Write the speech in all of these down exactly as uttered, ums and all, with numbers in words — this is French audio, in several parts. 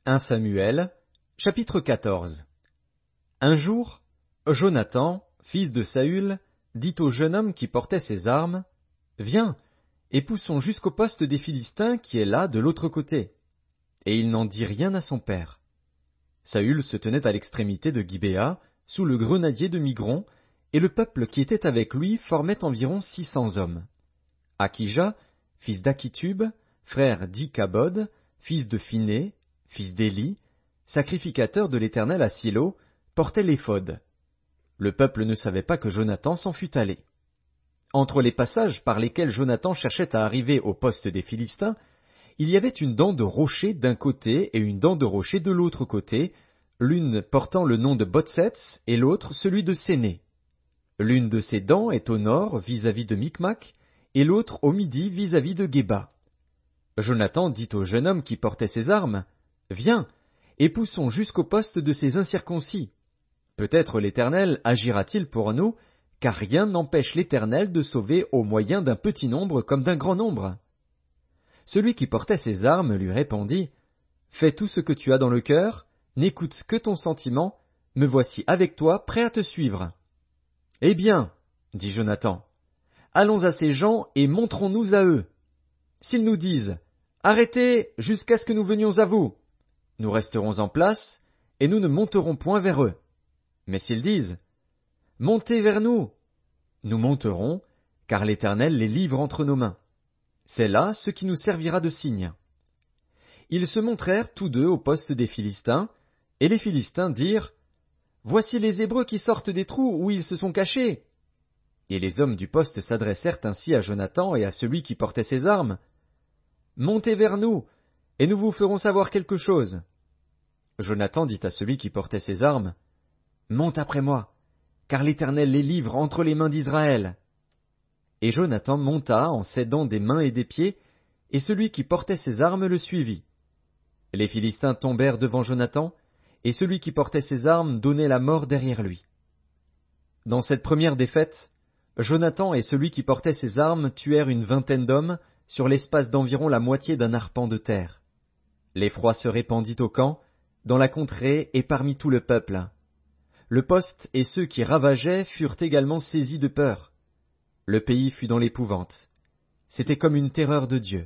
premier Samuel, chapitre quatorze. Un jour, Jonathan, fils de Saül, dit au jeune homme qui portait ses armes, « Viens, et poussons jusqu'au poste des Philistins qui est là de l'autre côté. » Et il n'en dit rien à son père. Saül se tenait à l'extrémité de Gibéa, sous le grenadier de Migron, et le peuple qui était avec lui formait environ six cents hommes. Akija, fils d'Akitub, frère d'Ikabod, fils de Phiné, fils d'Éli, sacrificateur de l'Éternel à Silo, portait l'éphod. Le peuple ne savait pas que Jonathan s'en fût allé. Entre les passages par lesquels Jonathan cherchait à arriver au poste des Philistins, il y avait une dent de rocher d'un côté et une dent de rocher de l'autre côté, l'une portant le nom de Botsets et l'autre celui de Séné. L'une de ces dents est au nord vis-à-vis de Micmac, et l'autre au midi vis-à-vis de Géba. Jonathan dit au jeune homme qui portait ses armes, « Viens, et poussons jusqu'au poste de ces incirconcis. Peut-être l'Éternel agira-t-il pour nous, car rien n'empêche l'Éternel de sauver au moyen d'un petit nombre comme d'un grand nombre. » Celui qui portait ses armes lui répondit, « Fais tout ce que tu as dans le cœur, n'écoute que ton sentiment, me voici avec toi, prêt à te suivre. » « Eh bien, dit Jonathan, allons à ces gens et montrons-nous à eux. S'ils nous disent, arrêtez jusqu'à ce que nous venions à vous, nous resterons en place et nous ne monterons point vers eux. Mais s'ils disent, montez vers nous, nous monterons, car l'Éternel les livre entre nos mains. C'est là ce qui nous servira de signe. Ils se montrèrent tous deux au poste des Philistins, et les Philistins dirent, voici les Hébreux qui sortent des trous où ils se sont cachés. Et les hommes du poste s'adressèrent ainsi à Jonathan et à celui qui portait ses armes. Montez vers nous, et nous vous ferons savoir quelque chose. Jonathan dit à celui qui portait ses armes, monte après moi, car l'Éternel les livre entre les mains d'Israël. Et Jonathan monta en s'aidant des mains et des pieds, et celui qui portait ses armes le suivit. Les Philistins tombèrent devant Jonathan, et celui qui portait ses armes donnait la mort derrière lui. Dans cette première défaite, Jonathan et celui qui portait ses armes tuèrent une vingtaine d'hommes sur l'espace d'environ la moitié d'un arpent de terre. L'effroi se répandit au camp, dans la contrée et parmi tout le peuple. Le poste et ceux qui ravageaient furent également saisis de peur. Le pays fut dans l'épouvante. C'était comme une terreur de Dieu.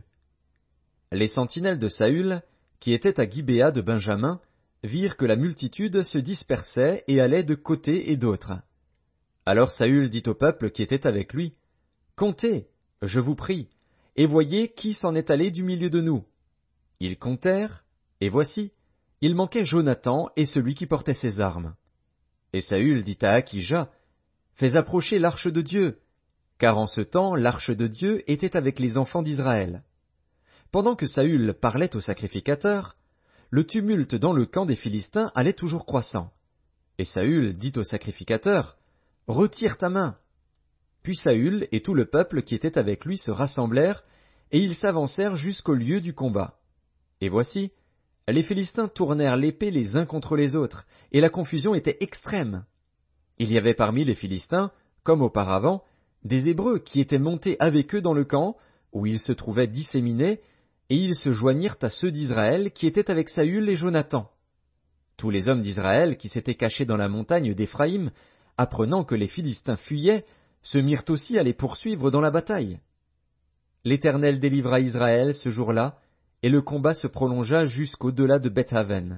Les sentinelles de Saül, qui étaient à Gibéa de Benjamin, virent que la multitude se dispersait et allait de côté et d'autre. Alors Saül dit au peuple qui était avec lui, « Comptez, je vous prie, et voyez qui s'en est allé du milieu de nous. » Ils comptèrent, et voici, il manquait Jonathan et celui qui portait ses armes. Et Saül dit à Akija, « Fais approcher l'arche de Dieu, car en ce temps l'arche de Dieu était avec les enfants d'Israël. » Pendant que Saül parlait au sacrificateur, le tumulte dans le camp des Philistins allait toujours croissant. Et Saül dit au sacrificateur, « Retire ta main. » Puis Saül et tout le peuple qui était avec lui se rassemblèrent, et ils s'avancèrent jusqu'au lieu du combat. Et voici, les Philistins tournèrent l'épée les uns contre les autres, et la confusion était extrême. Il y avait parmi les Philistins, comme auparavant, des Hébreux qui étaient montés avec eux dans le camp, où ils se trouvaient disséminés, et ils se joignirent à ceux d'Israël qui étaient avec Saül et Jonathan. Tous les hommes d'Israël qui s'étaient cachés dans la montagne d'Éphraïm, apprenant que les Philistins fuyaient, se mirent aussi à les poursuivre dans la bataille. L'Éternel délivra Israël ce jour-là, et le combat se prolongea jusqu'au-delà de Beth-Aven.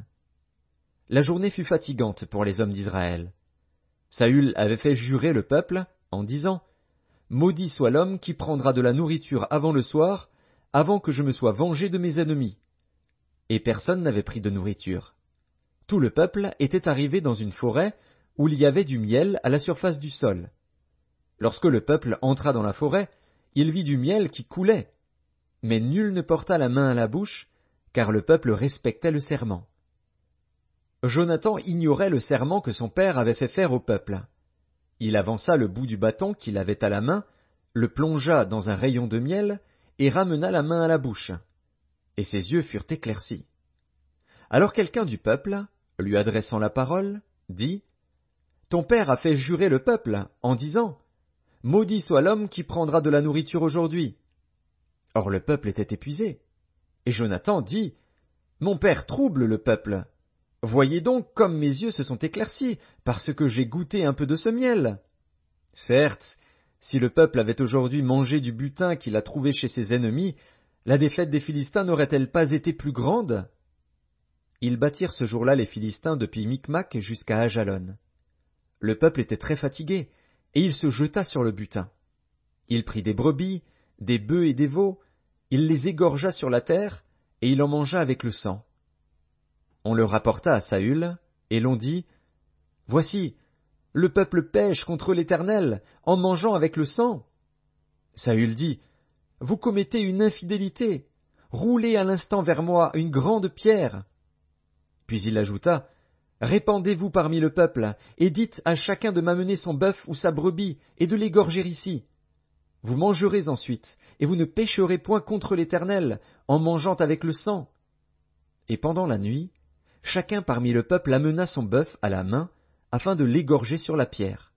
La journée fut fatigante pour les hommes d'Israël. Saül avait fait jurer le peuple, en disant, « Maudit soit l'homme qui prendra de la nourriture avant le soir, avant que je me sois vengé de mes ennemis. » Et personne n'avait pris de nourriture. Tout le peuple était arrivé dans une forêt où il y avait du miel à la surface du sol. Lorsque le peuple entra dans la forêt, il vit du miel qui coulait. Mais nul ne porta la main à la bouche, car le peuple respectait le serment. Jonathan ignorait le serment que son père avait fait faire au peuple. Il avança le bout du bâton qu'il avait à la main, le plongea dans un rayon de miel, et ramena la main à la bouche. Et ses yeux furent éclaircis. Alors quelqu'un du peuple, lui adressant la parole, dit, « Ton père a fait jurer le peuple, en disant, « Maudit soit l'homme qui prendra de la nourriture aujourd'hui. » Or le peuple était épuisé. Et Jonathan dit, Mon père trouble le peuple. Voyez donc comme mes yeux se sont éclaircis, parce que j'ai goûté un peu de ce miel. Certes, si le peuple avait aujourd'hui mangé du butin qu'il a trouvé chez ses ennemis, la défaite des Philistins n'aurait-elle pas été plus grande? Ils battirent ce jour-là les Philistins depuis Micmac jusqu'à Ajalon. Le peuple était très fatigué, et il se jeta sur le butin. Il prit des brebis, des bœufs et des veaux, il les égorgea sur la terre, et il en mangea avec le sang. On le rapporta à Saül, et l'on dit, « Voici, le peuple pêche contre l'Éternel, en mangeant avec le sang. » Saül dit, « Vous commettez une infidélité, roulez à l'instant vers moi une grande pierre. » Puis il ajouta, « Répandez-vous parmi le peuple, et dites à chacun de m'amener son bœuf ou sa brebis, et de l'égorger ici. Vous mangerez ensuite, et vous ne pécherez point contre l'Éternel, en mangeant avec le sang. » Et pendant la nuit, chacun parmi le peuple amena son bœuf à la main, afin de l'égorger sur la pierre.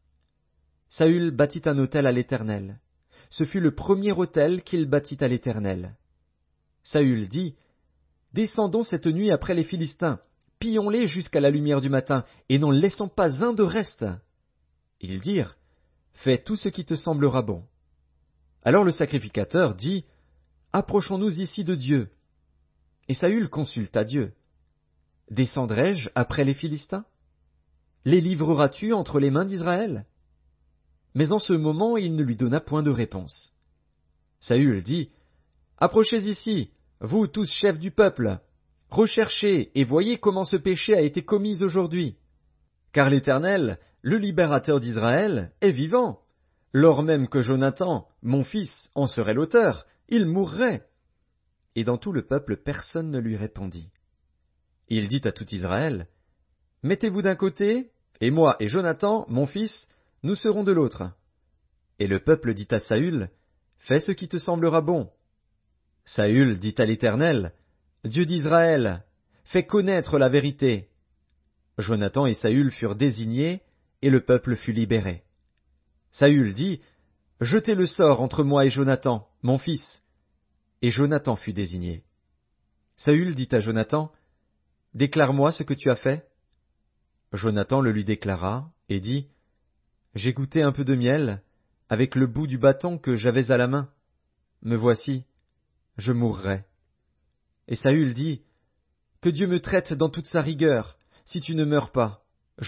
Saül bâtit un autel à l'Éternel. Ce fut le premier autel qu'il bâtit à l'Éternel. Saül dit, « Descendons cette nuit après les Philistins, pillons-les jusqu'à la lumière du matin, et n'en laissons pas un de reste. » Ils dirent, « Fais tout ce qui te semblera bon. » Alors le sacrificateur dit, « Approchons-nous ici de Dieu. » Et Saül consulta Dieu. « Descendrai-je après les Philistins? Les livreras-tu entre les mains d'Israël? » Mais en ce moment il ne lui donna point de réponse. Saül dit, « Approchez ici, vous tous chefs du peuple, recherchez et voyez comment ce péché a été commis aujourd'hui. Car l'Éternel, le libérateur d'Israël, est vivant. Lors même que Jonathan, mon fils, en serait l'auteur, il mourrait. » Et dans tout le peuple personne ne lui répondit. Il dit à tout Israël, « Mettez-vous d'un côté, et moi et Jonathan, mon fils, nous serons de l'autre. » Et le peuple dit à Saül, « Fais ce qui te semblera bon. » Saül dit à l'Éternel, « Dieu d'Israël, fais connaître la vérité. » Jonathan et Saül furent désignés, et le peuple fut libéré. Saül dit, « Jetez le sort entre moi et Jonathan, mon fils. » Et Jonathan fut désigné. Saül dit à Jonathan, « Déclare-moi ce que tu as fait. » Jonathan le lui déclara, et dit, « J'ai goûté un peu de miel, avec le bout du bâton que j'avais à la main. Me voici, je mourrai. » Et Saül dit, « Que Dieu me traite dans toute sa rigueur, si tu ne meurs pas, Jonathan. »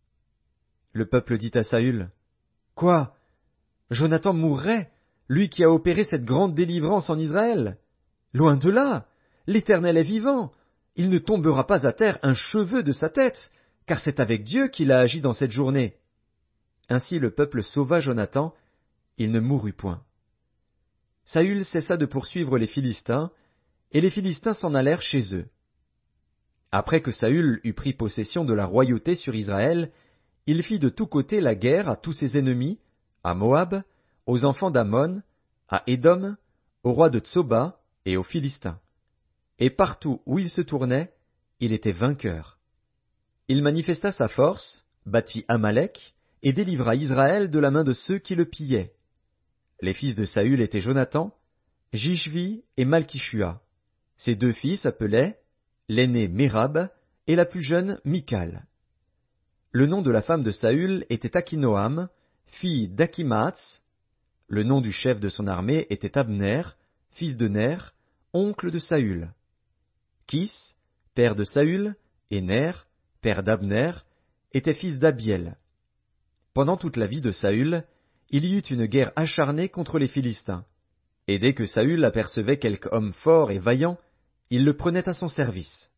Le peuple dit à Saül, « Quoi? Jonathan mourrait, lui qui a opéré cette grande délivrance en Israël? Loin de là, l'Éternel est vivant, il ne tombera pas à terre un cheveu de sa tête, car c'est avec Dieu qu'il a agi dans cette journée. » Ainsi le peuple sauva Jonathan, il ne mourut point. Saül cessa de poursuivre les Philistins, et les Philistins s'en allèrent chez eux. Après que Saül eut pris possession de la royauté sur Israël, il fit de tous côtés la guerre à tous ses ennemis, à Moab, aux enfants d'Ammon, à Édom, au roi de Tsoba et aux Philistins. Et partout où il se tournait, il était vainqueur. Il manifesta sa force, battit Amalek, et délivra Israël de la main de ceux qui le pillaient. Les fils de Saül étaient Jonathan, Jishvi et Malkishua. Ses deux filles s'appelaient, l'aînée Mérab, et la plus jeune Michal. Le nom de la femme de Saül était Akinoam, fille d'Akimaatz. Le nom du chef de son armée était Abner, fils de Ner, oncle de Saül. Kis, père de Saül, et Ner, père d'Abner, était fils d'Abiel. Pendant toute la vie de Saül, il y eut une guerre acharnée contre les Philistins. Et dès que Saül apercevait quelque homme fort et vaillant, il le prenait à son service.